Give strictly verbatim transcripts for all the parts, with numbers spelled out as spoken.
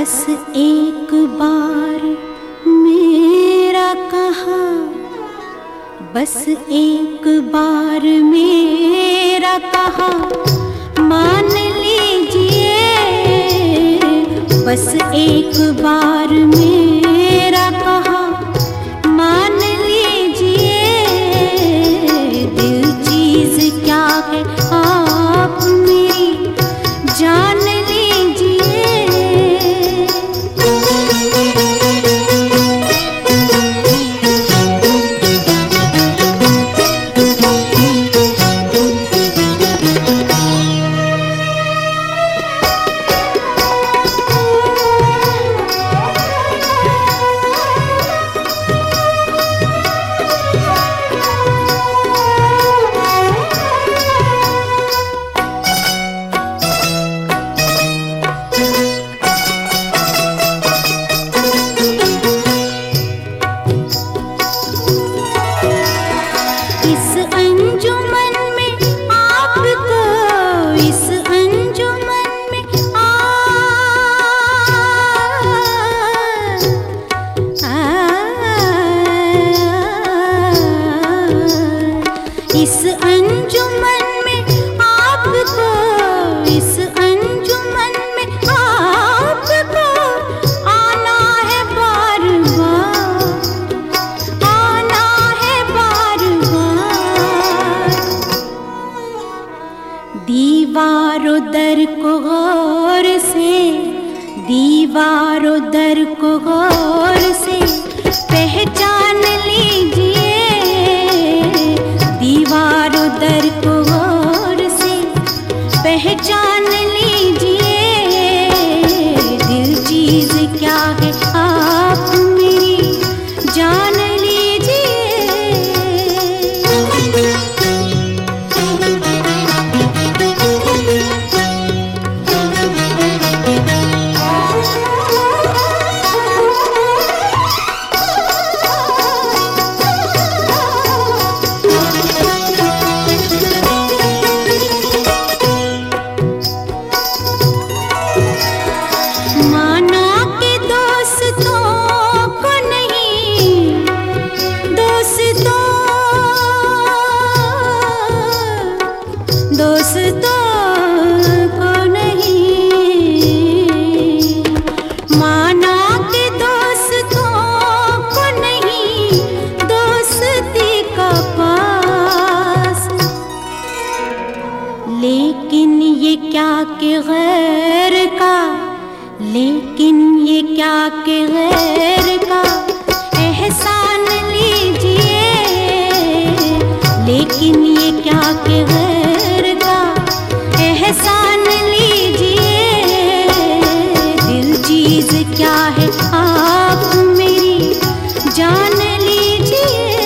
बस एक बार मेरा कहा, बस एक बार मेरा कहा मान लीजिए, बस एक बार मेरा कहा मान लीजिए। दिल चीज क्या है आप मेरी जान इस अंजुमन में आपको, इस अंजुमन में आपको आना है बार बार, आना है बार बार। दीवारों दर को गौर से, दीवारों दर को गौर से पहचान लीजिए, दीवारों दर को गौर से पहचान लीजिए। दिल चीज क्या है आप मेरी जान लीजिए। दोस्तों को नहीं माना कि दोस्तों को नहीं, दोस्ती का पास। लेकिन ये क्या कि गैर का, लेकिन ये क्या कि गैर का एहसान लीजिए, लेकिन ये क्या कि गैर का एहसान लीजिए। दिल चीज क्या है आप मेरी जान लीजिए।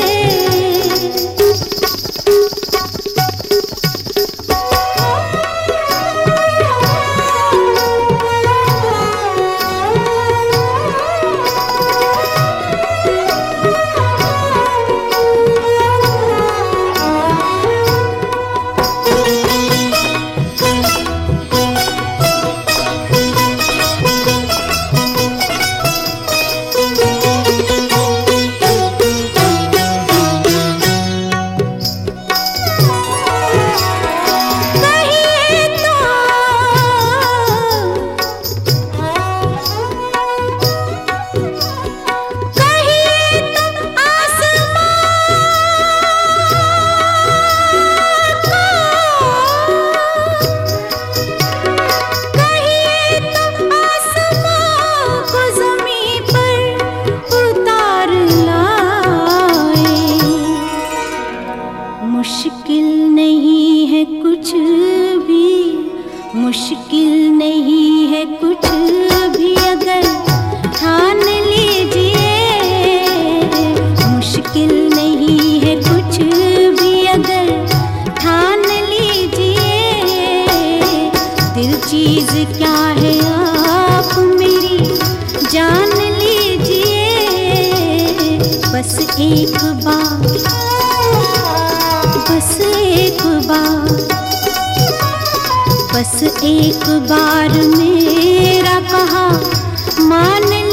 मुश्किल नहीं है कुछ भी, मुश्किल नहीं है कुछ भी अगर ठान लीजिए, मुश्किल नहीं है कुछ भी अगर ठान लीजिए। दिल चीज क्या है आप मेरी जान लीजिए। बस एक बार, बस एक बार, बस एक बार मेरा कहा मान